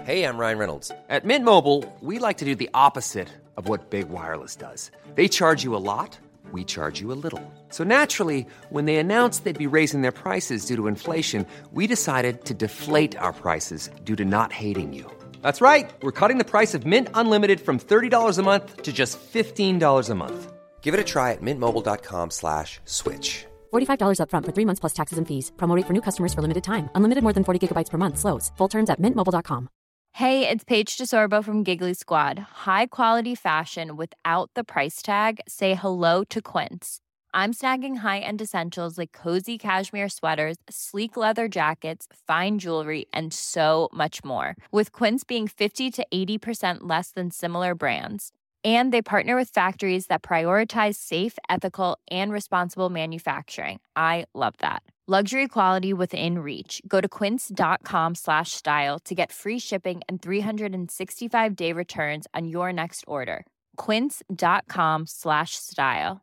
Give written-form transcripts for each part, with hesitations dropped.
Hey, I'm Ryan Reynolds. At Mint Mobile, we like to do the opposite of what Big Wireless does. They charge you a lot, we charge you a little. So naturally, when they announced they'd be raising their prices due to inflation, we decided to deflate our prices due to not hating you. That's right. We're cutting the price of Mint Unlimited from $30 a month to just $15 a month. Give it a try at mintmobile.com/switch. $45 up front for 3 months plus taxes and fees. Promo rate for new customers for limited time. Unlimited more than 40 gigabytes per month. Slows full terms at mintmobile.com. Hey, it's Paige DeSorbo from Giggly Squad. High quality fashion without the price tag. Say hello to Quince. I'm snagging high-end essentials like cozy cashmere sweaters, sleek leather jackets, fine jewelry, and so much more. With Quince being 50 to 80% less than similar brands. And they partner with factories that prioritize safe, ethical, and responsible manufacturing. I love that. Luxury quality within reach. Go to quince.com/style to get free shipping and 365-day returns on your next order. quince.com/style.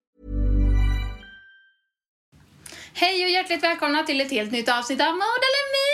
Hej och hjärtligt välkomna till ett helt nytt avsnitt av Modelemi!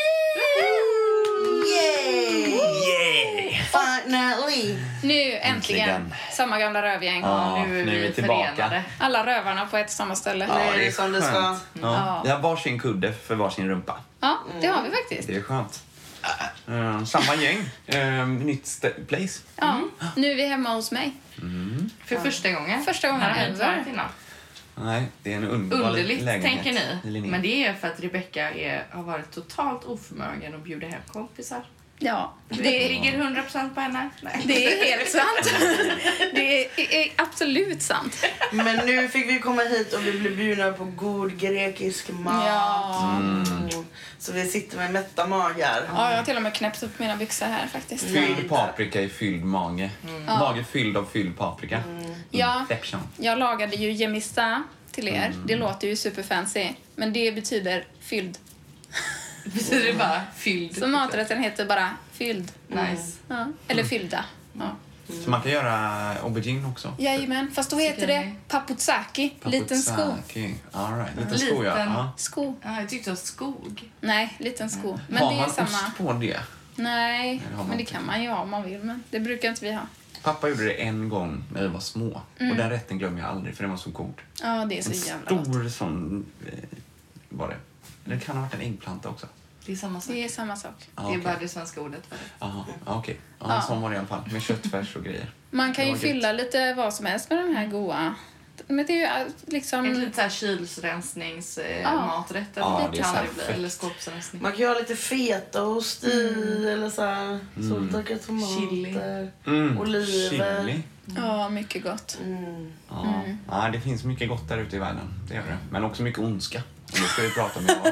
Yay! Finally! Nu äntligen. Samma gamla rövgäng. Ja, nu är vi tillbaka. Förenade. Alla rövarna på ett samma ställe. Ja, det är som det ska. Ja. Vi har varsin kudde för varsin rumpa. Ja, det har vi faktiskt. Det är skönt. Samma gäng. Nytt place. Ja, nu är vi hemma hos mig. För första gången. Första gången ever. Nej, det är en underligt lägenhet, tänker ni. Men det är för att Rebecca har varit totalt oförmögen att bjuda hem kompisar. Ja, det ligger 100% på henne. Nej. Det är helt sant. Det är absolut sant. Men nu fick vi komma hit och vi blev bjudna på god grekisk mat. Ja. Så vi sitter med mätta magar. Ja, jag har till och med knäppt upp mina byxor här faktiskt. Fylld paprika i fylld mage. Mage fylld av fylld paprika. Ja, jag lagade ju gemista till er. Det låter ju superfancy. Men det betyder fylld. Betyder det bara fylld? Så maträtten heter bara fylld. Nice. Ja. Eller fyllda. Ja. Så man kan göra aubergine också? Jajamän, fast då heter det paputsaki. Liten sko. All right. Liten sko, ja. Sko. Ja, jag tyckte det var skog. Nej, liten sko. Men har det är man samma. ost på det? Nej, men det kan man ju ha om man vill. Men det brukar inte vi ha. Pappa gjorde det en gång när vi var små. Och den rätten glömmer jag aldrig, för den var så god. Ja, det är så jävla gott. En stor sån var det. Det kan ha varit en äggplanta också. Det är samma sak. Det är samma sak. Det är bara det svenska ordet för det. Jaha, okej. Ja, sån var det i alla fall. Med köttfärs och grejer. Man kan ju fylla lite vad som helst med de här goda. Men det är ju liksom... En lite såhär kylsrensningsmaträtt. Eller skåpsrensning. Man kan ju ha lite fetaost i. Eller såhär soltorkade tomater. Oliver. Chili. Ja, mycket gott. Ja, det finns mycket gott där ute i världen. Det gör det. Men också mycket ondska. Och det ska vi prata om idag.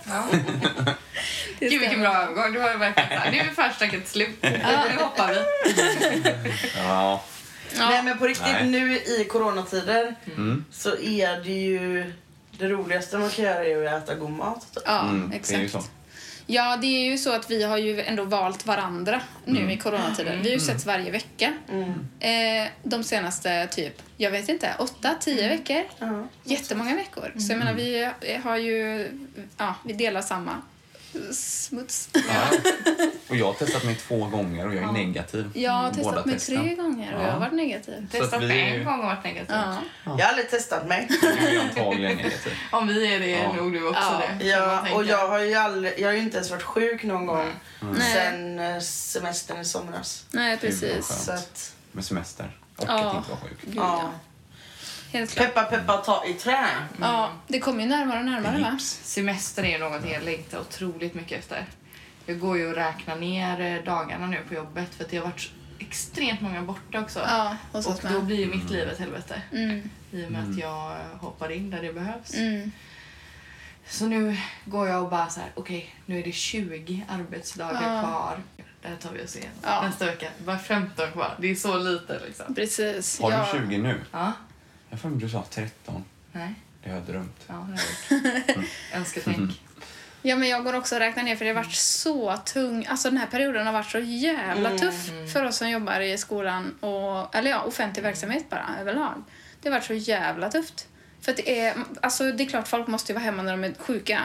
Gud, vilken bra övergång. Det var verkligen så här. Nu är förstaket slut. Nu hoppar vi. Ja. Nej, men på riktigt, nu i coronatider så är det ju det roligaste man kan göra är att äta god mat. Ja, exakt. Det är ju så. Ja, det är ju så att vi har ju ändå valt varandra nu i coronatiden. Vi har ju setts varje vecka. De senaste typ, jag vet inte, 8-10 veckor. Jättemånga veckor. Så jag menar, vi har ju, vi delar samma smuts. Ja. Och jag har testat mig 2 gånger och jag är negativ. Jag har testat mig 3 gånger och jag har varit negativ. Testat mig en gång och varit negativ. Jag har aldrig testat mig. Jag är antagligen negativ. Om vi är det, nog du också det. Ja, och jag har ju inte ens varit sjuk någon gång sen semestern i somras. Nej, precis. Så att, med semester. Och att inte vara sjuk. Ja. Helt klart. Peppa, peppa, ta i trä. Ja, det kommer ju närmare och närmare, va? Semester är ju något jag längtar otroligt mycket efter. Jag går ju och räknar ner dagarna nu på jobbet för att det har varit extremt många borta också. Ja, och då blir ju mitt liv ett helvete. I och med att jag hoppar in där det behövs. Så nu går jag och bara så här, okej, nu är det 20 arbetsdagar kvar. Det här tar vi oss igen. Nästa vecka, bara 15 kvar. Det är så lite liksom. Precis. Har du 20 nu? Ja. Jag får du sa 13. Nej. Det har jag drömt. Ja, det har jag gjort. Önsketänk. Ja, men jag går också och räknar ner för det har varit så tung. Alltså den här perioden har varit så jävla tuff för oss som jobbar i skolan och offentlig verksamhet bara överlag. Det har varit så jävla tufft. För att det är klart folk måste ju vara hemma när de är sjuka.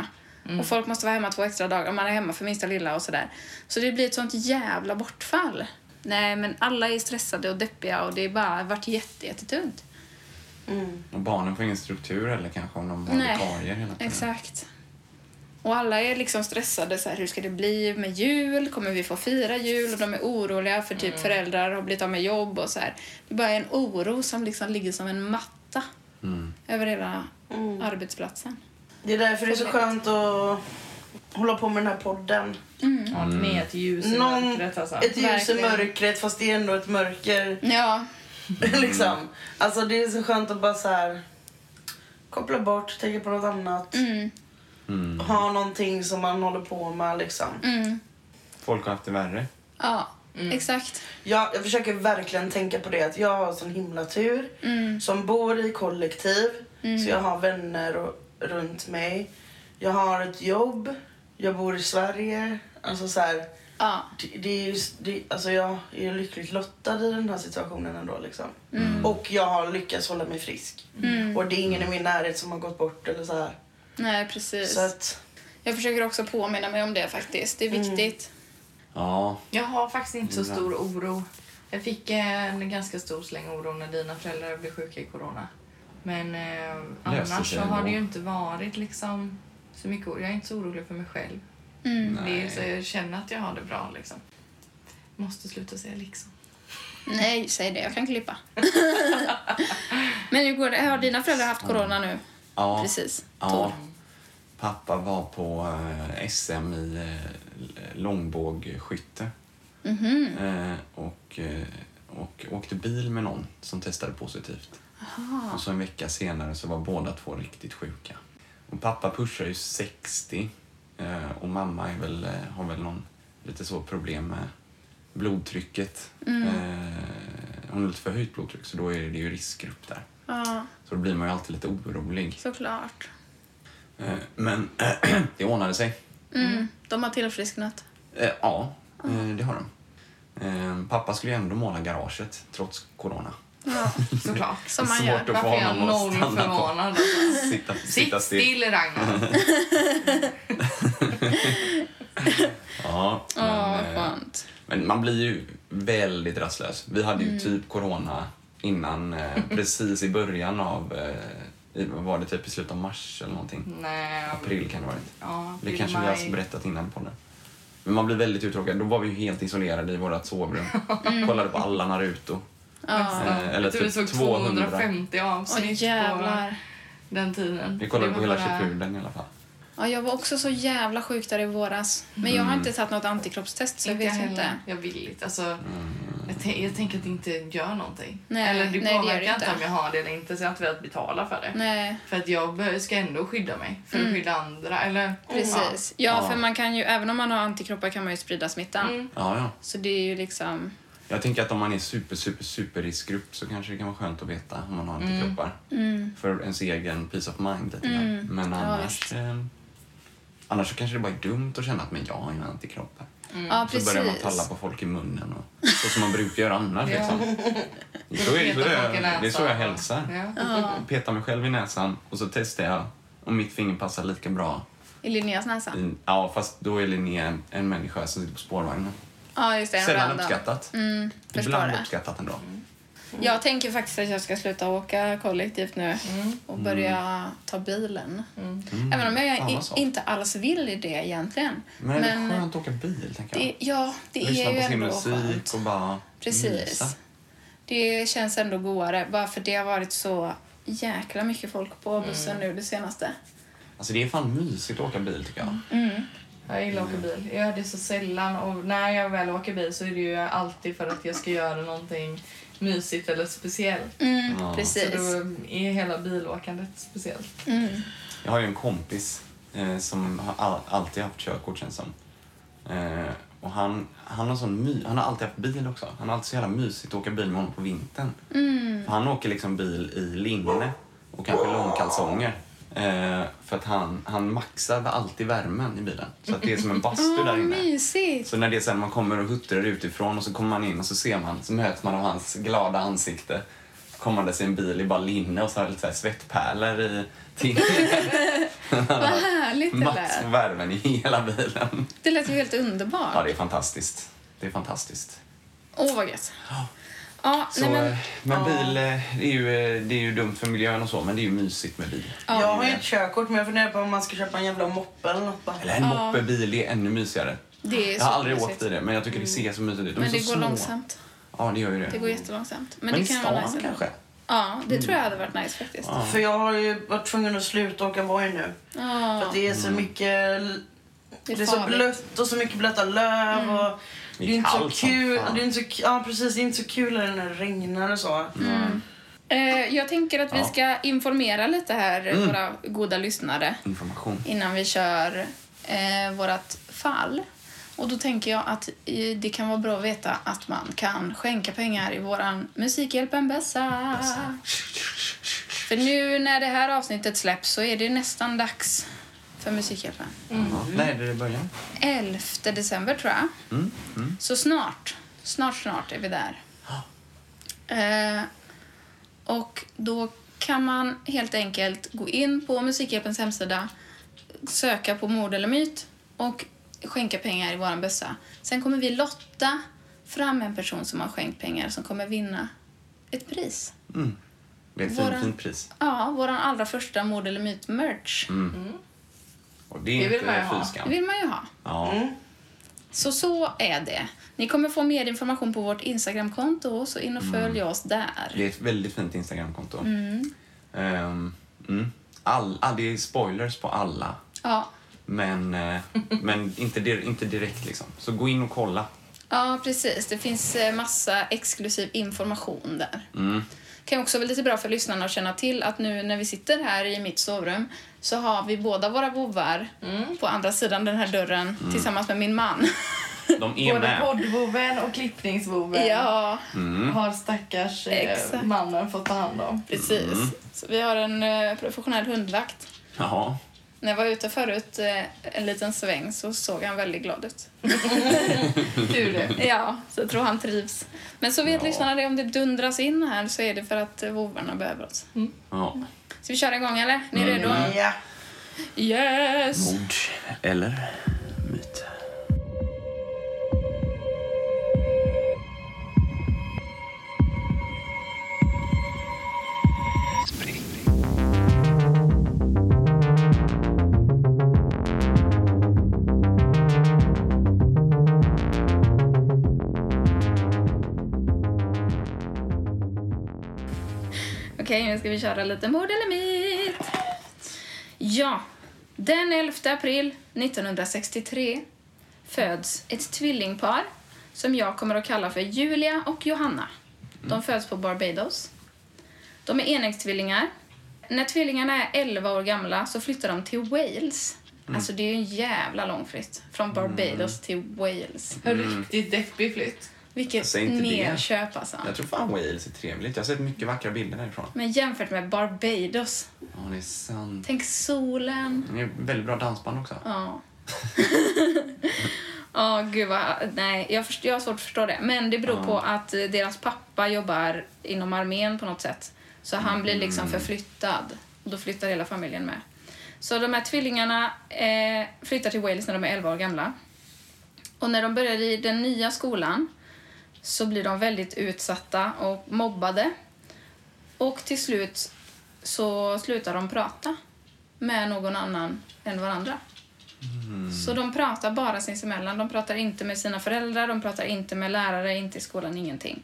Och folk måste vara hemma 2 extra dagar. Man är hemma för minsta lilla och sådär. Så det blir ett sånt jävla bortfall. Nej, men alla är stressade och deppiga och det är bara varit jättetungt. Och barnen får ingen struktur eller kanske om de har vikarier hela tiden. Exakt. Och alla är liksom stressade så här, hur ska det bli med jul? Kommer vi få fira jul? Och de är oroliga för typ föräldrar har blivit av med jobb och så här. Det är bara en oro som liksom ligger som en matta över hela arbetsplatsen. Det är därför det är så skönt att hålla på med den här podden. Ja, med ett ljus i mörkret alltså. Ett ljus i mörkret, fast det är ändå ett mörker. Ja. Liksom. Alltså det är så skönt att bara så här koppla bort, tänka på något annat. Ha någonting som man håller på med liksom. Folk har haft det värre. Ja, exakt. Jag försöker verkligen tänka på det, att jag har sån himla tur som bor i kollektiv. Så jag har vänner runt mig. Jag har ett jobb. Jag bor i Sverige. Alltså så här, alltså jag är lyckligt lottad i den här situationen ändå liksom. Och jag har lyckats hålla mig frisk. Och det är ingen i min närhet som har gått bort eller så här. Nej, precis. Så att jag försöker också påminna mig om det faktiskt. Det är viktigt. Ja. Jag har faktiskt inte så stor oro. Jag fick en ganska stor släng oro när dina föräldrar blev sjuka i corona. Men annars så har det ju inte varit liksom så mycket oro. Jag är inte så orolig för mig själv. Det är så jag känner att jag har det bra liksom. Måste sluta säga liksom. Nej, säg det. Jag kan klippa. Men hur går det? Har dina föräldrar haft corona nu? Ja. Precis. Ja. Pappa var på SM i långbågskytte. Och åkte bil med någon som testade positivt. Aha. Och så en vecka senare så var båda 2 riktigt sjuka. Och pappa pushar ju 60 och mamma har väl någon lite så problem med blodtrycket. Hon har lite för höjt blodtryck så då är det ju riskgrupp där. Så då blir man ju alltid lite orolig. Såklart. Men det ordnade sig. De har tillfrisknat. Ja, det har de. Pappa skulle ju ändå måla garaget trots corona. Ja, såklart. Som man gör. Varför är jag noll förvånad? Sitt still, Ragnar. Ja, skönt. Men man blir ju väldigt rastlös. Vi hade ju typ corona innan, precis i början av, var det typ i slutet av mars eller någonting? Nej. April kan det ha varit. Ja, det kanske vi har berättat innan på det. Men man blir väldigt uttråkad. Då var vi ju helt isolerade i vårt sovrum. Kollade på alla Naruto. Eller typ vi såg 250 avsnitt på den tiden. Vi kollade på hela Shippuden i alla fall. Ja, jag var också så jävla sjuk där i våras. Men jag har inte tagit något antikroppstest så jag vet inte. Jag vill inte. Alltså, jag tänker att det inte gör någonting. Nej, eller det påverkar det inte om jag har det eller inte så jag inte vill betala för det. Nej. För att jag ska ändå skydda mig. För att skydda andra. Eller, precis. Ja, för man kan ju, även om man har antikroppar kan man ju sprida smittan. Ja. Så det är ju liksom... Jag tänker att om man är super riskgrupp så kanske det kan vara skönt att veta om man har antikroppar. För ens egen peace of mind. Men annars så kanske det bara är dumt att känna att men jag har ju antikroppar. Ja, så börjar man talla på folk i munnen. Så som man brukar göra annars. Liksom. Det är så jag hälsar. Petar mig själv i näsan och så testar jag om mitt finger passar lika bra. I Linneas näsa? Ja, fast då är Linnea en människa som sitter på spårvagnen. Ja, just det. Sällan uppskattat. Ibland det. Uppskattat ändå. Jag tänker faktiskt att jag ska sluta åka kollektivt nu och börja ta bilen. Även om jag inte alls vill det egentligen. Men det är skönt att åka bil, tänker jag. Det är ju ändå skönt. Lyssna på sin musik och bara precis. Mysa. Det känns ändå godare. Bara för det har varit så jäkla mycket folk på bussen nu det senaste. Alltså det är fan mysigt att åka bil, tycker jag. Jag gillar att åka bil. Jag gör det så sällan. Och när jag väl åker bil så är det ju alltid för att jag ska göra någonting mysigt eller speciellt. Precis. Så då är hela bilåkandet speciellt. Jag har ju en kompis som har alltid haft körkort, känns som. Och han har alltid haft bil också. Han har alltid så jävla mysigt att åka bil med honom på vintern. För han åker liksom bil i linne och kanske långkalsonger. För att han maxar alltid värmen i bilen. Så att det är som en bastu där inne. Mysigt. Så när det är sen man kommer och huttrar utifrån och så kommer man in och så ser man, så möts man av hans glada ansikte. kommandes i en bil i bara linne och så har lite så här svettpärlor i Vad härligt det max lät. på värmen i hela bilen. Det lät ju helt underbart. Ja, det är fantastiskt. Det är fantastiskt. Åh, vad gött. Ja, Så, nej, men bil, det är ju dumt för miljön och så, men det är ju mysigt med bil. Jag har ju ett körkort, men jag funderar på om man ska köpa en jävla moppe eller något. Bara. Eller en moppebil, det är ännu mysigare. det är Jag har aldrig supermysigt. åkt i det, men jag tycker det ser så mysigt ut. De är Men det så går små. långsamt. Ja, det gör ju det. Det går jättelångsamt. Men det i kan vara stan nice. kanske? Ja, det tror jag hade varit nice faktiskt. Ja. För jag har ju varit tvungen att sluta åka Voi nu. För att det är så mycket... Det är så farligt. blött och så mycket blöta löv och... Det är inte så kallt som kul. fan. Det är inte så, ja, precis. Det är inte så kul när det regnar och så. Jag tänker att vi ska informera lite här, våra goda lyssnare, Information. innan vi kör vårat fall. Och då tänker jag att det kan vara bra att veta att man kan skänka pengar i våran Musikhjälpen-bässa. För nu när det här avsnittet släpps så är det nästan dags för Musikhjälpen. Ja. Nej, det är början. 11 december tror jag. Så snart är vi där. Och då kan man helt enkelt gå in på Musikhjälpens hemsida, söka på mord eller myt och skänka pengar i våran bössa. Sen kommer vi lotta fram en person som har skänkt pengar som kommer vinna ett pris. Det är ett fint pris. Ja, våran allra första mord eller myt-merch. Och det är Det vill man ju inte ha. Det fyskam. vill man ju ha. Ja. Så är det. Ni kommer få mer information på vårt Instagramkonto, så in och följ oss där. Det är ett väldigt fint Instagramkonto. Det är spoilers på alla. Ja. Men inte direkt liksom. Så gå in och kolla. Ja, precis. Det finns massa exklusiv information där. Kan också vara lite bra för lyssnarna att känna till att nu när vi sitter här i mitt sovrum så har vi båda våra vovvar på andra sidan den här dörren tillsammans med min man. De är Både med. poddvoven och klippningsvoven Ja, har stackars Exakt. mannen fått ta hand om. precis. Så vi har en professionell hundvakt. Jaha. När jag var ute förut en liten sväng så såg han väldigt glad ut. Tur det. Ja, så jag tror han trivs. Men så vet Ja. lyssnarna det, om det dundras in här så är det för att vovvarna behöver oss. Ja. Ska vi köra igång eller? Ni är redo? Ja. Yes! Mord eller myt. Okej, nu ska vi köra lite mord eller myt. Ja, den 11 april 1963 föds ett tvillingpar som jag kommer att kalla för Julia och Johanna. De föds på Barbados. De är enäggstvillingar. När tvillingarna är 11 år gamla så flyttar de till Wales. Alltså det är ju en jävla lång flytt. Från Barbados till Wales. En riktigt deppig flytt. Vilket Säg inte det. nerköp alltså. Jag tror fan Wales är trevligt. Jag har sett mycket vackra bilder därifrån. Men jämfört med Barbados. Ja, det är sant. Tänk solen. Det är väldigt bra dansband också. Ja. Ja, gud vad... Nej, jag har svårt att förstå det. Men det beror på att deras pappa jobbar inom armén på något sätt. Så han blir liksom förflyttad. Och då flyttar hela familjen med. Så de här tvillingarna flyttar till Wales när de är 11 år gamla. Och när de börjar i den nya skolan så blir de väldigt utsatta och mobbade. Och till slut så slutar de prata med någon annan än varandra. Så de pratar bara sinsemellan. De pratar inte med sina föräldrar, de pratar inte med lärare, inte i skolan, ingenting.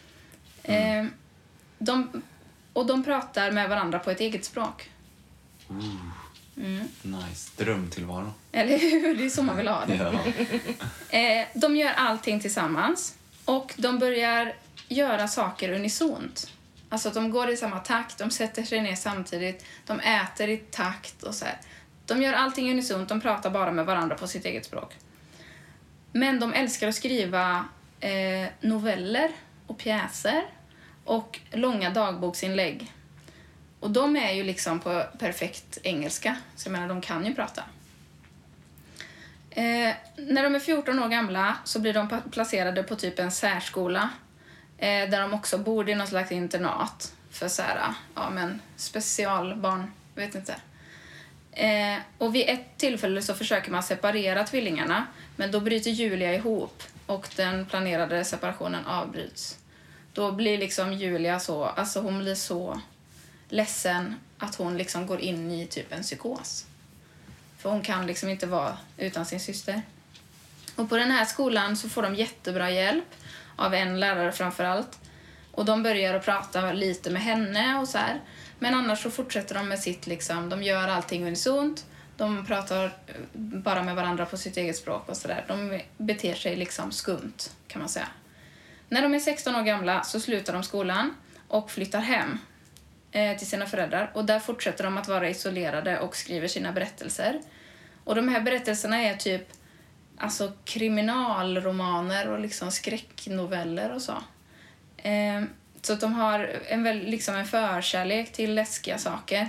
De pratar med varandra på ett eget språk. Nice. Drömtillvaro. Eller hur? Det är så man vill ha det. Ja. De gör allting tillsammans. Och de börjar göra saker unisont. Alltså att de går i samma takt, de sätter sig ner samtidigt, de äter i takt och så här. De gör allting unisont, de pratar bara med varandra på sitt eget språk. Men de älskar att skriva noveller och pjäser och långa dagboksinlägg. Och de är ju liksom på perfekt engelska, så jag menar, de kan ju prata. När de är 14 år gamla så blir de placerade på typ en särskola där de också bor i någon slags internat för så här, specialbarn, vet inte. Och vid ett tillfälle så försöker man separera tvillingarna, men då bryter Julia ihop och den planerade separationen avbryts. Då blir liksom Julia hon blir så ledsen att hon liksom går in i typ en psykos. För hon kan liksom inte vara utan sin syster. Och på den här skolan så får de jättebra hjälp av en lärare framförallt. Och de börjar att prata lite med henne och så här. Men annars så fortsätter de med sitt liksom, de gör allting unisont. De pratar bara med varandra på sitt eget språk och sådär. De beter sig liksom skumt, kan man säga. När de är 16 år gamla så slutar de skolan och flyttar hem till sina föräldrar. Och där fortsätter de att vara isolerade och skriver sina berättelser. Och de här berättelserna är typ kriminalromaner och liksom skräcknoveller och så. Så att de har en förkärlek till läskiga saker.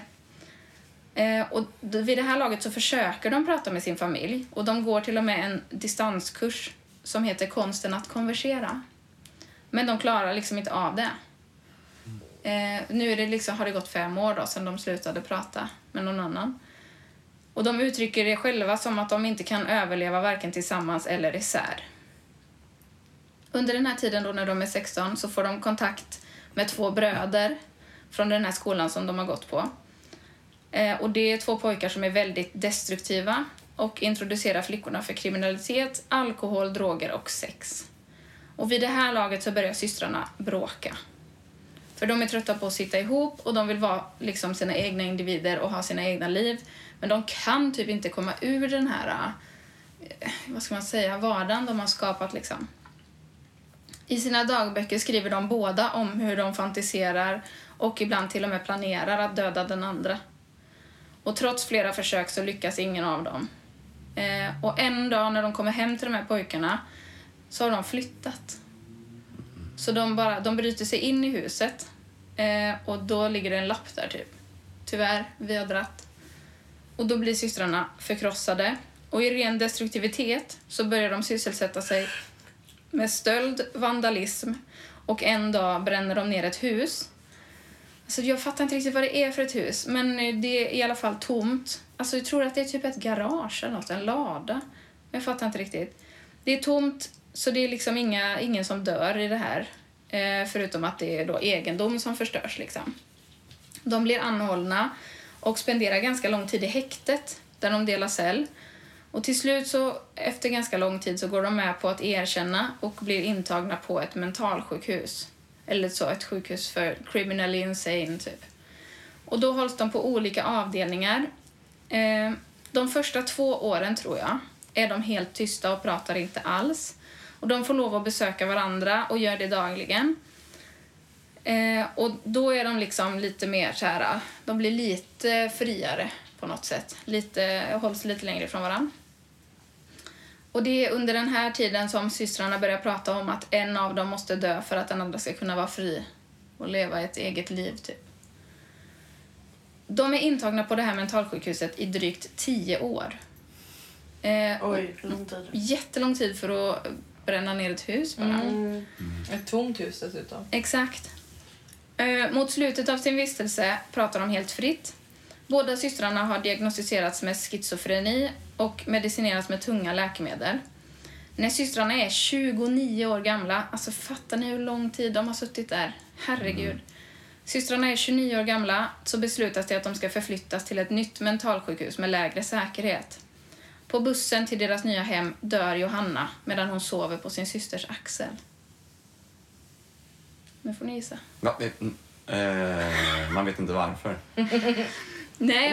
Och vid det här laget så försöker de prata med sin familj. Och de går till och med en distanskurs som heter Konsten att konversera. Men de klarar liksom inte av det. Nu är det har det gått 5 år då sedan de slutade prata med någon annan. Och de uttrycker det själva som att de inte kan överleva varken tillsammans eller isär. Under den här tiden då när de är 16 så får de kontakt med 2 bröder från den här skolan som de har gått på. Och det är 2 pojkar som är väldigt destruktiva och introducerar flickorna för kriminalitet, alkohol, droger och sex. Och vid det här laget så börjar systrarna bråka. För de är trötta på att sitta ihop och de vill vara liksom sina egna individer och ha sina egna liv. Men de kan typ inte komma ur den här, vardagen de har skapat liksom. I sina dagböcker skriver de båda om hur de fantiserar och ibland till och med planerar att döda den andra. Och trots flera försök så lyckas ingen av dem. Och en dag när de kommer hem till de här pojkarna så har de flyttat. Så de bryter sig in i huset och då ligger det en lapp där typ. Tyvärr, vi har dratt. Och då blir systrarna förkrossade. Och i ren destruktivitet så börjar de sysselsätta sig med stöld, vandalism och en dag bränner de ner ett hus. Alltså jag fattar inte riktigt vad det är för ett hus, men det är i alla fall tomt. Alltså jag tror att det är typ ett garage eller något, en lada. Jag fattar inte riktigt. Det är tomt, så det är liksom ingen som dör i det här. Förutom att det är då egendom som förstörs liksom. De blir anhållna och spenderar ganska lång tid i häktet där de delar cell. Och till slut så, efter ganska lång tid, så går de med på att erkänna och blir intagna på ett mentalsjukhus. Eller så, ett sjukhus för criminally insane typ. Och då hålls de på olika avdelningar. De första 2 åren tror jag är de helt tysta och pratar inte alls. Och de får lov att besöka varandra och gör det dagligen. Och då är de liksom lite mer så här, de blir lite friare på något sätt. Hålls lite längre från varandra. Och det är under den här tiden som systrarna börjar prata om att en av dem måste dö för att den andra ska kunna vara fri och leva ett eget liv typ. De är intagna på det här mentalsjukhuset i drygt 10 år. Oj, lång tid. Jättelång tid för att bränna ner ett hus bara. Ett tomt hus dessutom. Exakt. Mot slutet av sin vistelse pratar de helt fritt. Båda systrarna har diagnostiserats med schizofreni och medicinerats med tunga läkemedel. När systrarna är 29 år gamla, alltså fattar ni hur lång tid de har suttit där? Herregud. Systrarna är 29 år gamla, så beslutas det att de ska förflyttas till ett nytt mentalsjukhus med lägre säkerhet. På bussen till deras nya hem dör Johanna medan hon sover på sin systers axel. Nu får ni gissa. Man vet inte varför. Nej,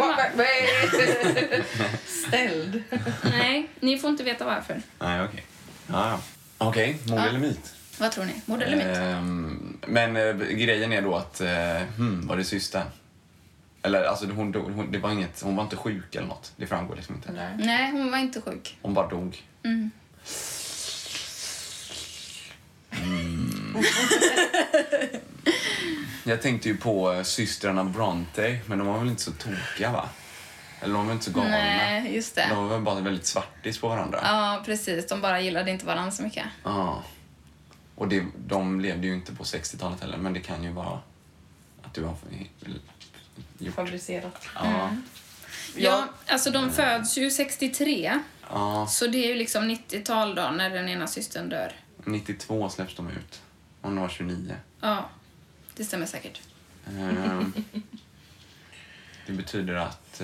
Ställd. Nej, ni får inte veta varför. Nej, okej. Ja. Okej, mord eller myt? Vad tror ni? Mord eller myt? Men grejen är då att var det systern? Eller alltså det var inget, hon var inte sjuk eller något. Det framgår liksom inte. Nej, hon var inte sjuk. Hon bara dog. Jag tänkte ju på systrarna Bronte, men de var väl inte så tokiga, va? Eller de var väl inte så galna. Nej, just det. De var väl bara väldigt svartis på varandra. Ja, precis. De bara gillade inte varandra så mycket. Ja. Och de levde ju inte på 60-talet heller, men det kan ju vara Att du har gjort... Fabricerat. Ja. Ja, alltså de föds ju 63. Ja. Så det är ju liksom 90-tal då när den ena systern dör. 92 släpps de ut. Hon var 29. Ja, det stämmer säkert. Det betyder att...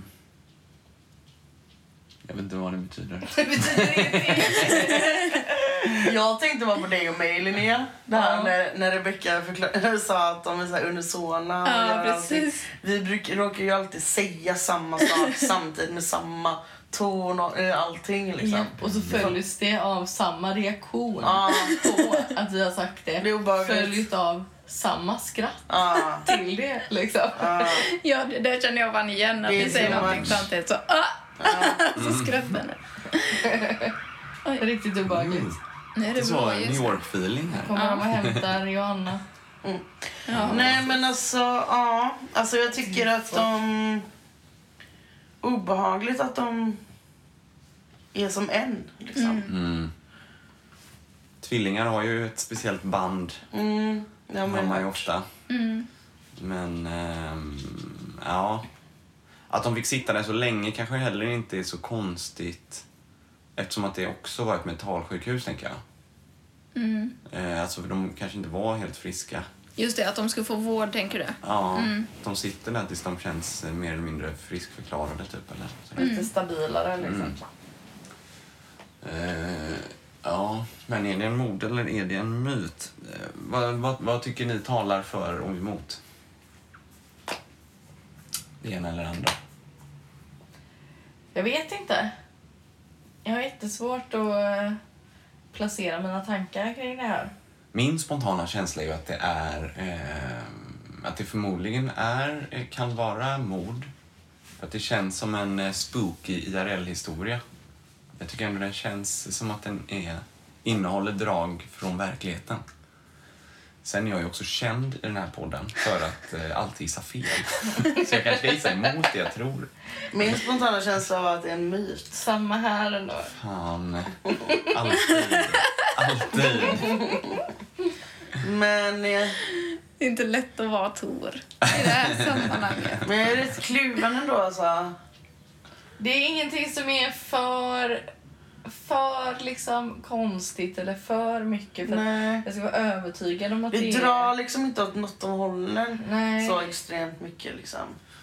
jag vet inte vad det betyder. Det betyder ingenting. Jag tänkte bara på dig och mig, Linnea. Det här när Rebecca sa att de är så här unisona. Ja, precis. Vi råkar ju alltid säga samma sak samtidigt med samma ton och allting. Liksom. Ja, och så följs det av samma reaktion på att vi har sagt det. Det är obehagligt. Följt av samma skratt till det, liksom. Ja, det där känner jag igen. Att Det är vi säger så någonting much. samtidigt så... Så skrattar ni. Riktigt obehagligt. Nu är det Så bra New just. York-feeling här. Kommer de och hämtar Johanna. Nej, men alltså jag tycker att obehagligt att de är som en, liksom. Tvillingar har ju ett speciellt band. Ja, Har man ju ofta. Men ja, att de fick sitta där så länge kanske heller inte är så konstigt, eftersom att det också var ett mentalsjukhus, tänker jag. Alltså för de kanske inte var helt friska. Just det, att de ska få vård, tänker du? Ja, de sitter där tills de känns mer eller mindre friskförklarade typ, eller så. Lite stabilare, liksom. Ja, men är det en mord eller är det en myt? Vad tycker ni talar för och emot? Det ena eller andra? Jag vet inte. Jag har jättesvårt att placera mina tankar kring det här. Min spontana känsla är ju att det är att det förmodligen kan vara mord. För att det känns som en spooky IRL-historia. Jag tycker ändå den känns som att den innehåller drag från verkligheten. Sen är jag ju också känd i den här podden för att alltid gissa fel. Så jag kanske gissar emot det jag tror. Min spontana känsla var att det är en myt. Samma här ändå. Fan. Alltid. Men Det är inte lätt att vara Tor i det här sammanhanget. jag är rätt kluven ändå, alltså. Det är ingenting som är för liksom konstigt eller för mycket för Nej. att jag ska vara övertygad om att Det drar liksom inte åt något de håller. Nej. Så extremt mycket, liksom.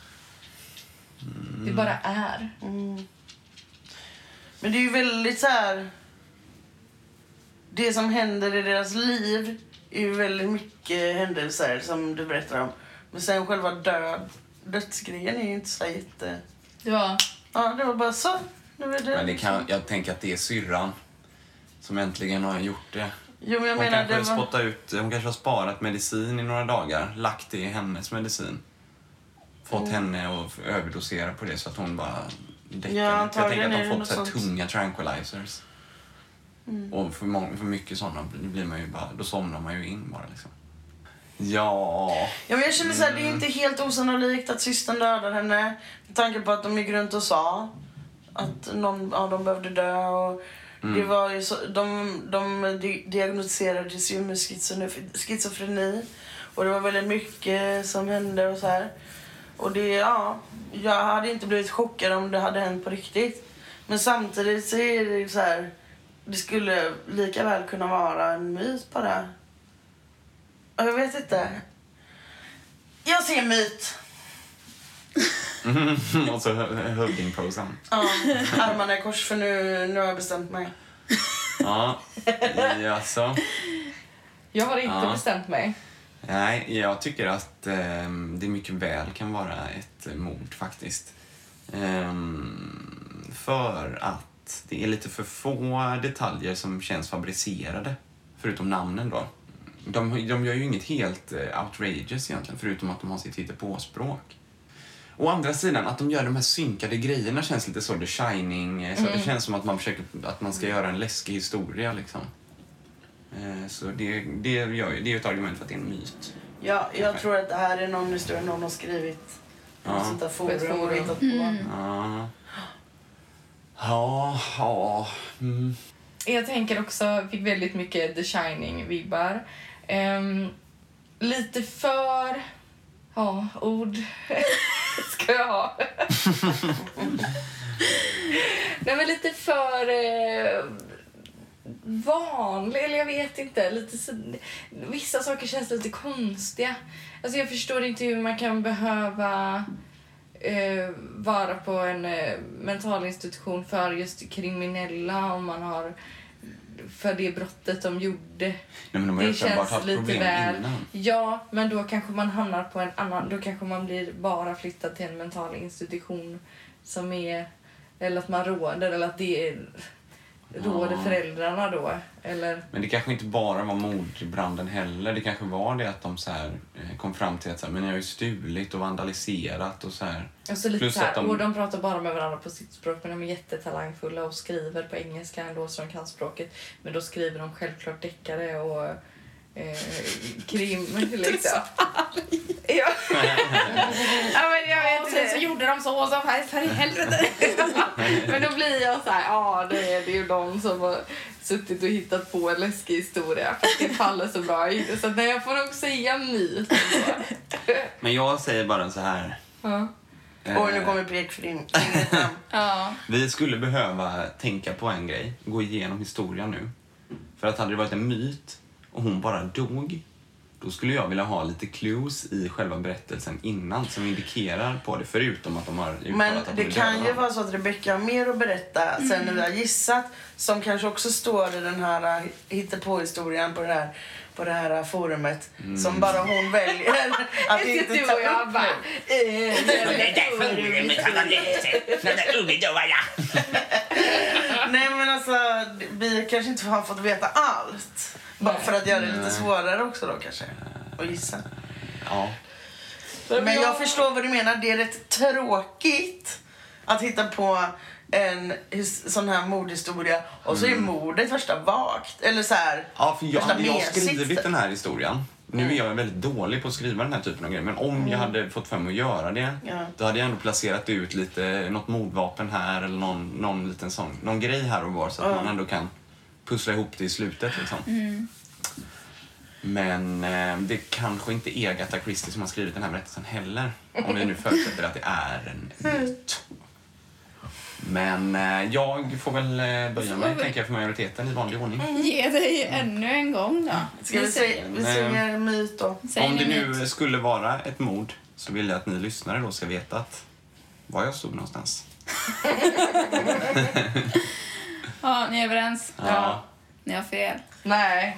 Det bara är. Men det är ju väldigt så här. Det som händer i deras liv är ju väldigt mycket händelser som du berättar om. Men sen själva dödsgrejen är ju inte så jätte... Det var... Ja, det var bara så. Men jag tänker att det är syrran som äntligen har gjort det. Jo, men jag Hon menar kanske det var... spottar ut, hon kanske har sparat medicin i några dagar, lagt det i hennes medicin. Fått henne att överdosera på det så att hon bara däckar. Ja, Jag antagligen tänker att är de det fått så här något sånt. tunga tranquilizers. Och för mycket sådana blir man ju bara, då somnar man ju in bara liksom. Ja. Ja, men jag känner så här, det är inte helt osannolikt att systern dödade henne. Med tanke på att de gick runt och sa att någon av dem behövde dö. Och det var ju så, de diagnostiserades ju med schizofreni. Och det var väldigt mycket som hände och så här. Och det, jag hade inte blivit chockad om det hade hänt på riktigt. Men samtidigt så är det så här, det skulle lika väl kunna vara en myt bara. Jag vet inte. Jag ser myt. Och så huggingposen. Ja, armarna i kors för nu har jag bestämt mig. Ja, alltså. Jag har inte bestämt mig. Nej, jag tycker att det mycket väl kan vara ett mord faktiskt. För att det är lite för få detaljer som känns fabricerade. Förutom namnen då. De gör ju inget helt outrageous egentligen, förutom att de har sitt hittepåspråk. Å andra sidan, att de gör de här synkade grejerna känns lite så The Shining. Så det känns som att man ska göra en läskig historia liksom. Så det är ju ett argument för att det är en myt. Ja, jag tror att det här är någon historia någon har skrivit. Ja. Sånt där forum och hittat på. Ja. Jag tänker också, fick väldigt mycket The Shining-vibbar. Lite för Ja, ord ska jag ha. Nej, men lite för vanlig, eller jag vet inte. Lite så, vissa saker känns lite konstiga. Alltså jag förstår inte hur man kan behöva vara på en mentalinstitution för just kriminella om man har för det brottet de gjorde. Nej, men de har det känns lite väl. Innan. Ja, men då kanske man hamnar på en annan, då kanske man blir bara flyttad till en mental institution som är, eller att man råder, eller att det råder föräldrarna då, eller... Men det kanske inte bara var mordbranden heller. Det kanske var det att de så här kom fram till att så här, men jag har ju stulit och vandaliserat och så här. Alltså lite plus så här, att och de pratar bara med varandra på sitt språk, men de är jättetalangfulla och skriver på engelska ändå så de kan språket. Men då skriver de självklart deckare och krim liksom. Ja. Ja, men jag vet inte. Så gjorde de så för i helvete. Men då blir jag så här, ja, det är ju de som har suttit och hittat på en läskig historia. För det faller så bra in. Så när jag får nog säga myt. Men jag säger bara så här. Ja. Och nu kommer pekfingret. Ja. Vi skulle behöva tänka på en grej. Gå igenom historien nu. För att hade det varit en myt och hon bara dog, då skulle jag vilja ha lite clues i själva berättelsen innan som indikerar på det, förutom att de har uttalat Men att de det vill kan döda ju dem. vara så att Rebecca har mer att berätta sen när vi har gissat, som kanske också står i den här hittepå-historien på det här forumet, som bara hon väljer att inte ta upp. Nej, men alltså, vi kanske inte har fått veta allt. Bara för att göra det lite svårare också då kanske, att gissa. Ja. Men jag förstår vad du menar. Det är rätt tråkigt att hitta på en sån här mordhistoria och så är mordet första vakt. Eller så här. Ja, för jag första hade jag mesigt. skrivit den här historien. Nu är jag väldigt dålig på att skriva den här typen av grejer. Men om jag hade fått för mig att göra det, då hade jag ändå placerat ut lite, något mordvapen här eller någon liten sån, någon grej här och var, så att man ändå kan pussla ihop det i slutet liksom. Men det kanske inte är Agatha Christie som har skrivit den här berättelsen heller. Om vi nu förutsätter att det är en myt. Men jag får väl böja mig, tänker jag, för majoriteten i vanlig ordning. Ge dig ännu en gång då. Ska vi säga myt då? Om det nu skulle vara ett mord så vill jag att ni lyssnare då ska veta att var jag stod någonstans. Ja, ni är överens? Ja. Ni har fel. Nej.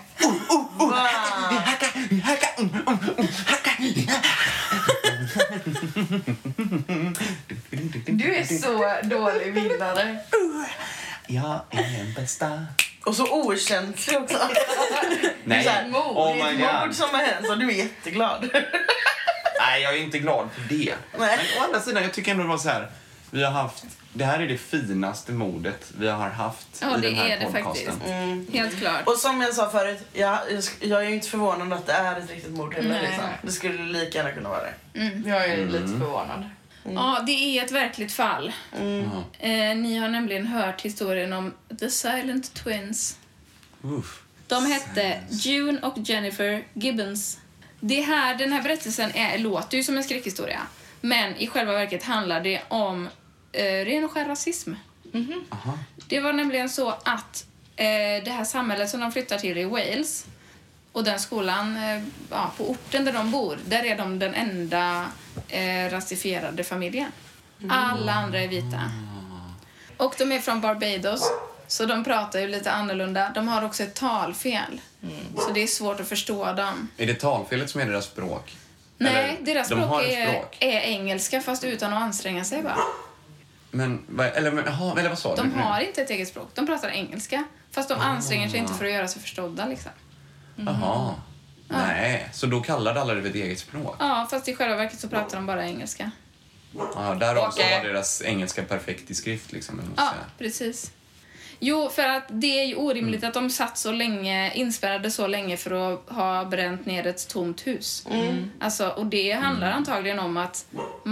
Du är så dålig vinnare. Jag är den bästa. Och så okänslig också. Nej, Så här, oh det är my ett god. mord som har hänt och du är jätteglad. Nej, jag är inte glad för det. Nej. Men å andra sidan, jag tycker ändå det var så här. Vi har haft, det här är det finaste mordet vi har haft Ja, i det den här är det podcasten. faktiskt. Helt klart. Och som jag sa förut, jag är ju inte förvånad att det är ett riktigt mord heller. Nej. Liksom. Det skulle lika gärna kunna vara det. Jag är lite förvånad. Ja, det är ett verkligt fall. Ni har nämligen hört historien om The Silent Twins. Uff. De hette June och Jennifer Gibbons. Den här berättelsen låter ju som en skräckhistoria. Men i själva verket handlar det om ren och skär rasism. Det var nämligen så att det här samhället som de flyttar till i Wales och den skolan på orten där de bor, där är de den enda rasifierade familjen. Alla andra är vita. Och de är från Barbados, så de pratar ju lite annorlunda. De har också ett talfel, så det är svårt att förstå dem. Är det talfelet som är deras språk? Nej, Eller, deras de språk har är, ett språk. är engelska fast utan att anstränga sig bara. Men vad sa du? De har inte ett eget språk. De pratar engelska fast de anstränger sig inte för att göra sig förstådda liksom. Jaha. Nej, så då kallade alla det för ett eget språk? Ja, fast i själva verket så pratar de bara engelska. Ja, därav så var deras engelska perfekt i skrift liksom. Jag måste Ja, säga. precis. Jo, för att det är ju orimligt att de satt så länge, inspärrade så länge för att ha bränt ner ett tomt hus. Alltså, och det handlar antagligen om att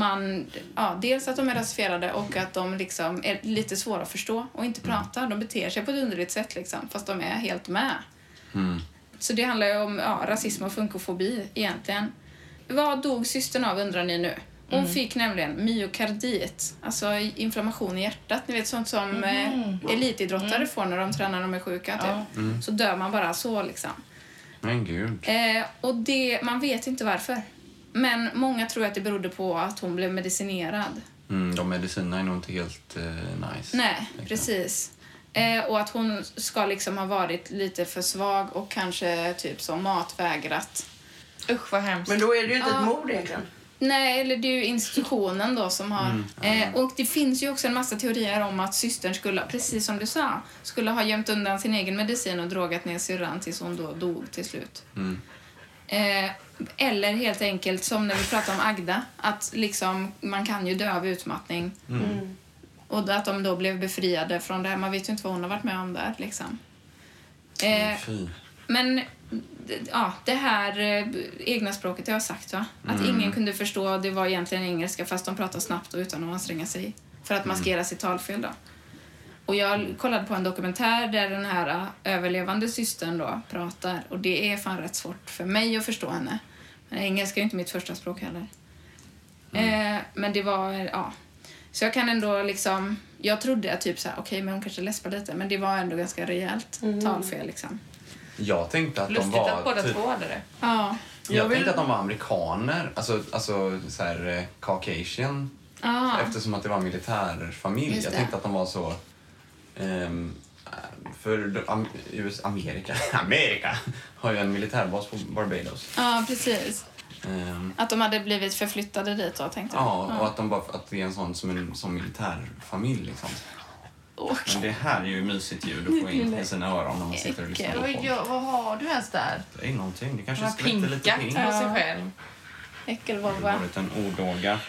dels att de är rasifierade och att de liksom är lite svåra att förstå och inte pratar. De beter sig på ett underligt sätt liksom, fast de är helt med. Så det handlar ju om rasism och funkofobi egentligen. vad dog systern av, undrar ni nu? Hon fick nämligen myokardit, alltså inflammation i hjärtat. Ni vet, sånt som elitidrottare får när de tränar när de är sjuka. Typ. Så dör man bara så liksom. Men gud. Och man vet inte varför. Men många tror att det berodde på att hon blev medicinerad. De medicinerna är nog inte helt nice. Nej, precis. Och att hon ska liksom ha varit lite för svag och kanske typ så matvägrat. Usch, vad hemskt. Men då är det ju inte ett mord egentligen. Nej, eller det är ju institutionen då som har... och det finns ju också en massa teorier om att systern skulle, precis som du sa, skulle ha gömt undan sin egen medicin och drogat ner syrran tills hon då dog till slut. Eller helt enkelt, som när vi pratade om Agda, att liksom, man kan ju dö av utmattning. Och att de då blev befriade från det här. Man vet ju inte vad hon har varit med om där, liksom. Men ja, det här egna språket jag har sagt, va? Att ingen kunde förstå, det var egentligen engelska fast de pratade snabbt och utan att anstränga sig för att maskera sitt talfel då. Och jag kollade på en dokumentär där den här överlevande systern då pratar, och det är fan rätt svårt för mig att förstå henne. Men engelska är ju inte mitt första språk heller. Men det var, ja. Så jag kan ändå liksom, jag trodde att typ så här, okej, men hon kanske läspar lite, men det var ändå ganska rejält talfel liksom. Jag tänkte att lustigt de var att båda typ, två hade det. Ja. Jag tänkte att de var amerikaner, alltså så här Caucasian, eftersom att det var militärfamilj. Just Jag det. tänkte att de var så för Amerika har ju en militärbas på Barbados. Ja, precis. Att de hade blivit förflyttade dit då, tänkte jag. Ja, och att det är en sån som militärfamilj liksom. Men det här är ju mysigt ljud att få in i sina öron när man sitter och lyssnar på podd. Vad har du ens där? Det är någonting, det kanske Man skvätter lite pinkat pink. på sig själv. Det Äckelvålva. har varit en ordlåga.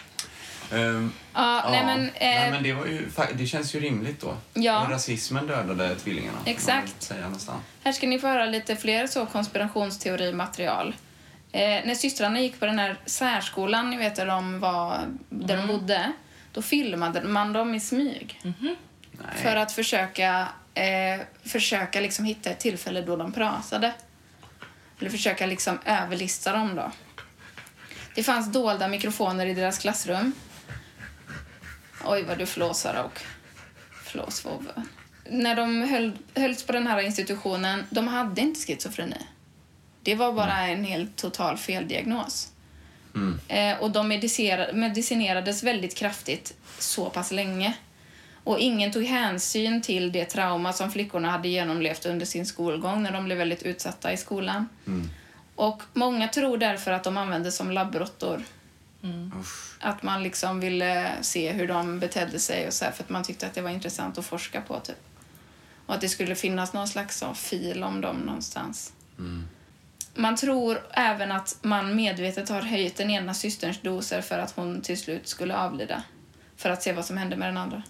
Nej, men det var ju, det känns ju rimligt då. Ja. Rasismen dödade tvillingarna. Exakt. Säga nästan. Här ska ni få höra lite fler så konspirationsteorimaterial. När systrarna gick på den här särskolan, ni vet där de bodde, då filmade man dem i smyg. Nej. För att försöka liksom hitta ett tillfälle då de pratade. Eller försöka liksom överlista dem då. Det fanns dolda mikrofoner i deras klassrum. Oj, vad du flåsar och flåsvåv. När de hölls på den här institutionen, de hade inte schizofreni. Det var bara en helt total feldiagnos. Och de medicinerades väldigt kraftigt så pass länge. Och ingen tog hänsyn till det trauma som flickorna hade genomlevt under sin skolgång när de blev väldigt utsatta i skolan. Och många tror därför att de användes som labbråttor. Att man liksom ville se hur de betedde sig och så här, för att man tyckte att det var intressant att forska på typ. Och att det skulle finnas någon slags fil om dem någonstans. Man tror även att man medvetet har höjt den ena systerns doser för att hon till slut skulle avlida. För att se vad som hände med den andra.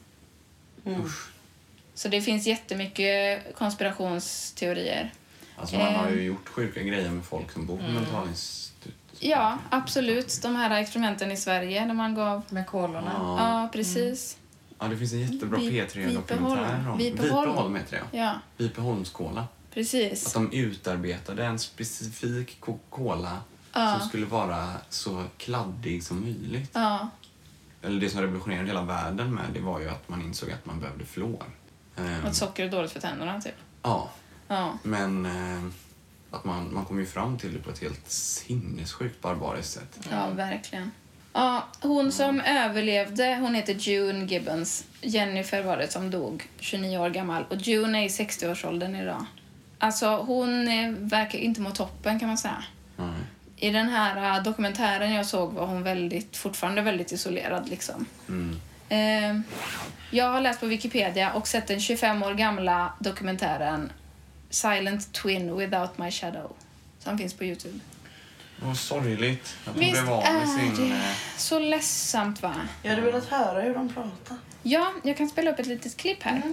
Så det finns jättemycket konspirationsteorier. Alltså man har ju gjort sjuka grejer med folk som bor på mentalinstitut. Ja, absolut. De här experimenten i Sverige när man gav... Med kolorna. Ja, precis. Ja, det finns en jättebra P3-dokumentär om Vipeholm heter det. Ja, Vipeholmskola. precis. Att de utarbetade en specifik cola som skulle vara så kladdig som möjligt. Ja, Eller det som revolutionerade hela världen med det var ju att man insåg att man behövde fluor. att socker är dåligt för tänderna typ. Ja, Ja, men att man kom ju fram till det på ett helt sinnessjukt barbariskt sätt. ja, verkligen. Ja, hon som överlevde, hon heter June Gibbons. Jennifer var det som dog, 29 år gammal. Och June är i 60-årsåldern idag. Alltså hon verkar inte må toppen kan man säga. I den här dokumentären jag såg var hon fortfarande väldigt isolerad liksom. Jag har läst på Wikipedia och sett den 25 år gamla dokumentären Silent Twin Without My Shadow som finns på YouTube. Vad sorgligt att hon Visst blev av med sin... det så ledsamt va? Jag hade velat höra hur de pratar. Ja, jag kan spela upp ett litet klipp här.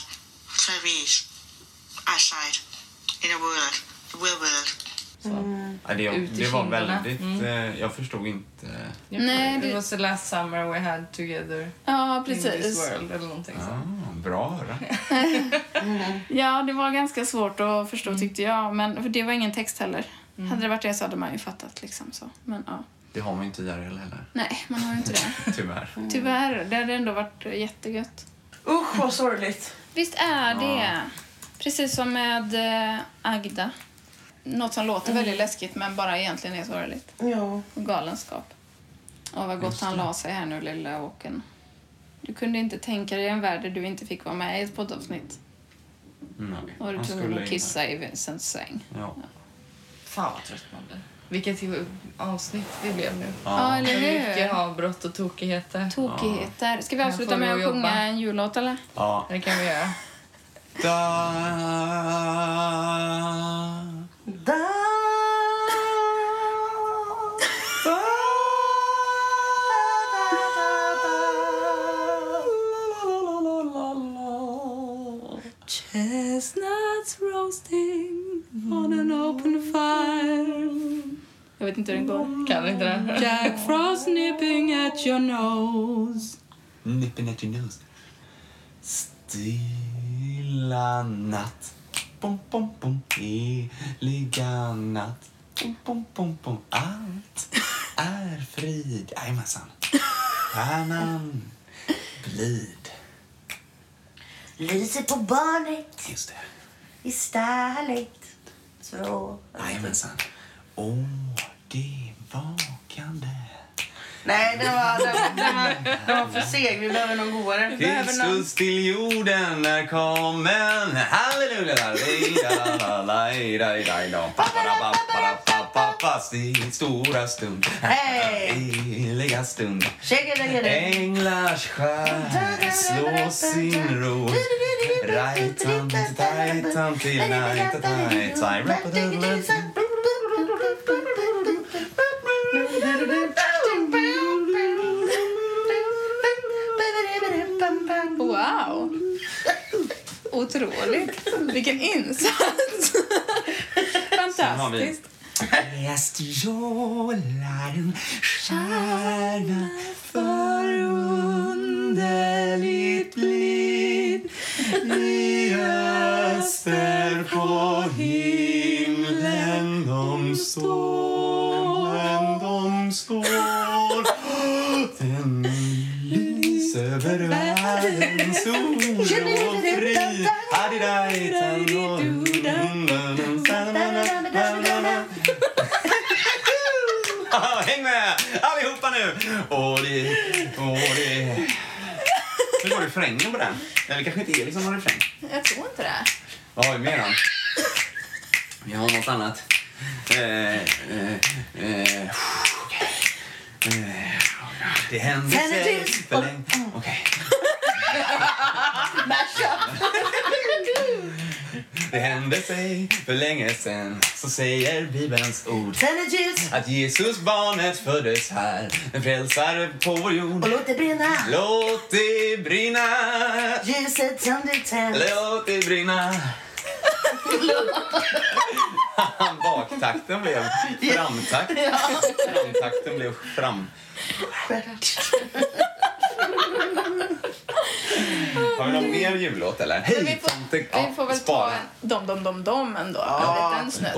In a world, the real world. Ja, det var väldigt... jag förstod inte... Nej, det was the last summer we had together. Ja, in this precis. world eller någonting så. Bra att höra. Ja, det var ganska svårt att förstå tyckte jag. Men för det var ingen text heller. Hade det varit det så hade man ju fattat liksom så. Men ja. Det har man ju inte där heller. Nej, man har ju inte det. Tyvärr. Tyvärr, det hade ändå varit jättegött. Usch, vad sorgligt. Visst är det. Precis som med Agda. Något som låter väldigt läskigt men bara egentligen är sorgligt. Ja. Och galenskap. Och vad gott han la sig här nu, lilla Åken. Du kunde inte tänka dig en värld där du inte fick vara med i ett poddavsnitt. Nej. Och du tog och kissa i Vincents säng. Ja. Fan vad trött man blir. Vilket avsnitt det blev nu. Ja, eller hur? Mycket avbrott och tokigheter. Tokigheter. Ska vi avsluta med att sjunga en jullåt eller? Ja. Det kan vi göra. Chestnuts roasting on an open fire. Jag vet inte hur den går. Kan inte det? Jack Frost nipping at your nose. Nipping at your nose. Stilla natt. Bom, bom, bom. Heliga natt. Bom, bom, bom, bom. Allt är frid. Jajamensan. Stjärnan blid. Lyser på barnet Just det. i stallet. Så. Jajamensan. Det vakande. Nej, den var för seg. Vi behöver någon godare. Kristus till jorden är kommen. Halleluja. Fast i stora stund. Heliga stund. Änglars skär slå sin ro. Rajtan, tajtan till najtan. Wow. Otroligt. Vilken insats. Fantastiskt. Strålar en stjärna förunderligt blid i öster på himlen de står den lys över världen sol och fri häng med allihopa nu. Hur går refrängen på den? Eller kanske inte är liksom någon refräng. Jag tror inte det. Vad har vi mer då? Vi har något annat. Det hände sig för länge. Okej. Det hände sig för länge sen, så säger Bibelns ord, att Jesus barnet föddes här, en frälsare på vår jord. Och låt det brinna. Låt det brinna. Ljuset som du tänt. Låt det brinna. Baktakten blev framtakt. Framtakten blev fram. Har vi någon mer jullåt eller? Hej, vi får väl ta dom ändå. En liten snutt.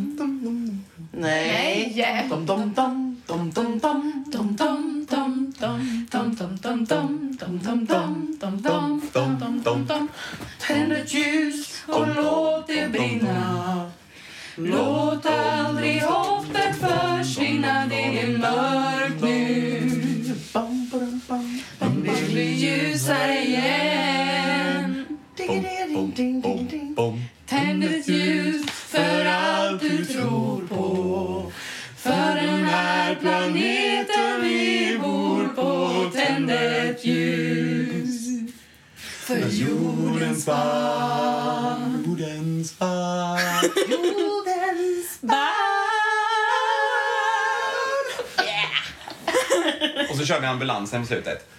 Nej. Dom dom dom dom dom dom dom dom dom dom dom dom dom dom dom dom dom dom. Tänd ett ljus och låt det brinna. Låt aldrig hoppet försvinna. Det är mörkt nu. Det blir ljusare igen. Tänd ett ljus för allt du tror på. För den här planeten vi bor på. Tänd ett ljus för jordens barn. Jordens barn. Jordens Barn. Och så kör vi ambulansen i slutet.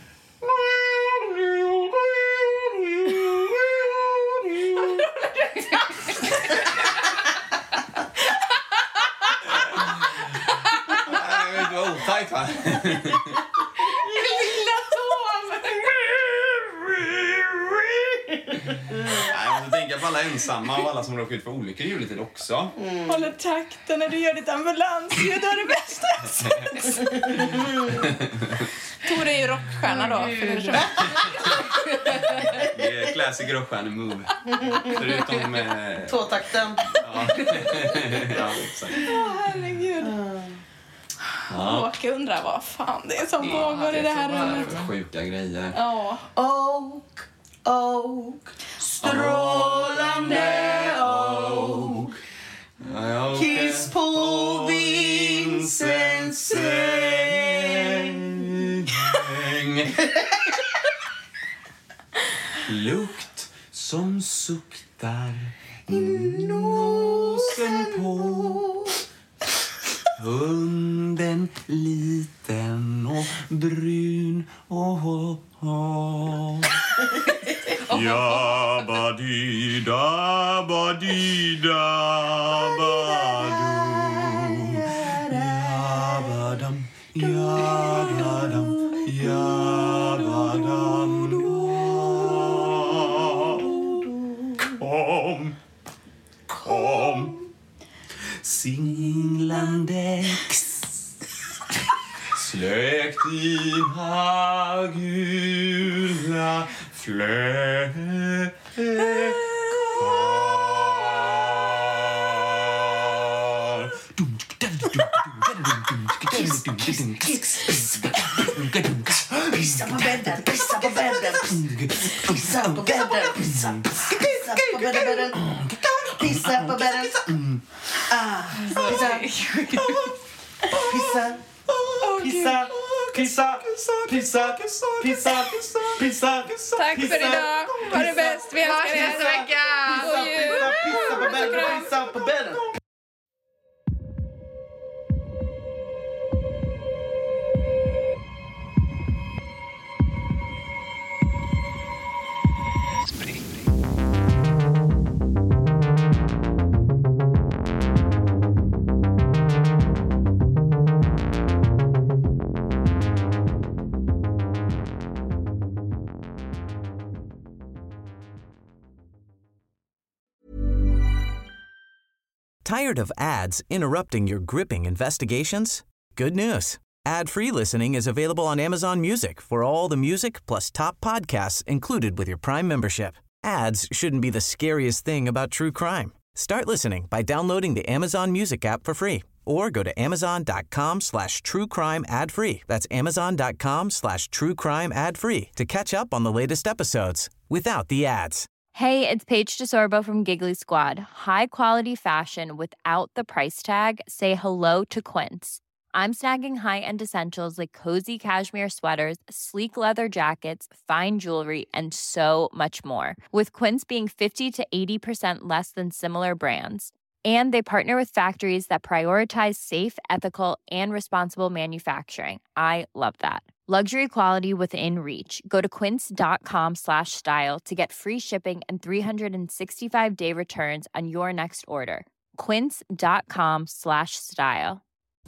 exakt va? Lilla Tom! Jag måste tänka på alla ensamma och alla som råkar ut för olyckor i juletid också. Håller takten när du gör ditt ambulansljud, det är det bästa. Tor är ju rockstjärna då. Det är classic rockstjärne-move. Förutom... Tvåtakten. Ja, exakt. Herregud. Åke undrar vad fan det är som pågår i det här rummet. Sjuka grejer. Ja. Oak, oak, strålande oak. Kiss på Vincents säng. Lukt som suktar nosen på. Hunden liten och brun och ja badida badida badu ja badam ja badam ja badam kom singlandex släck dina gula fläckar. Pissa på bädden, pissa på bädden. Pissa på bädden, pissa på bädden. Pissa på bädden. Pissa. Tack för idag. Ha det bäst. Vi älskar er. Nästa vecka. God jul. Pissa på bädden, pissa på bädden. Tired of ads interrupting your gripping investigations? Good news. Ad-free listening is available on Amazon Music for all the music plus top podcasts included with your Prime membership. Ads shouldn't be the scariest thing about true crime. Start listening by downloading the Amazon Music app for free or go to amazon.com/truecrime ad-free. That's amazon.com/truecrime ad-free to catch up on the latest episodes without the ads. Hey, it's Paige DeSorbo from Giggly Squad. High quality fashion without the price tag. Say hello to Quince. I'm snagging high-end essentials like cozy cashmere sweaters, sleek leather jackets, fine jewelry, and so much more. With Quince being 50 to 80% less than similar brands. And they partner with factories that prioritize safe, ethical, and responsible manufacturing. I love that. Luxury quality within reach. Go to quince.com/style to get free shipping and 365-day returns on your next order. Quince.com/style.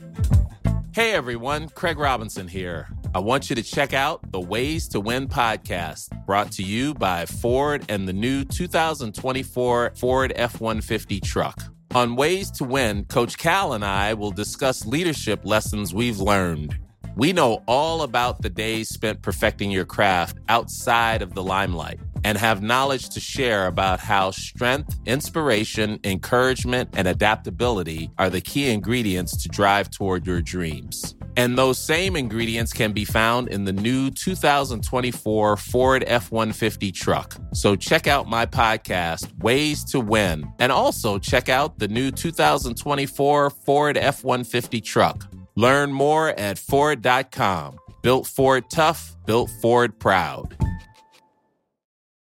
Hey everyone, Craig Robinson here. I want you to check out the Ways to Win podcast, brought to you by Ford and the new 2024 Ford F-150 truck. On Ways to Win, Coach Cal and I will discuss leadership lessons we've learned. We know all about the days spent perfecting your craft outside of the limelight and have knowledge to share about how strength, inspiration, encouragement, and adaptability are the key ingredients to drive toward your dreams. And those same ingredients can be found in the new 2024 Ford F-150 truck. So check out my podcast, Ways to Win, and also check out the new 2024 Ford F-150 truck. Learn more at Ford.com. Built Ford tough, built Ford proud.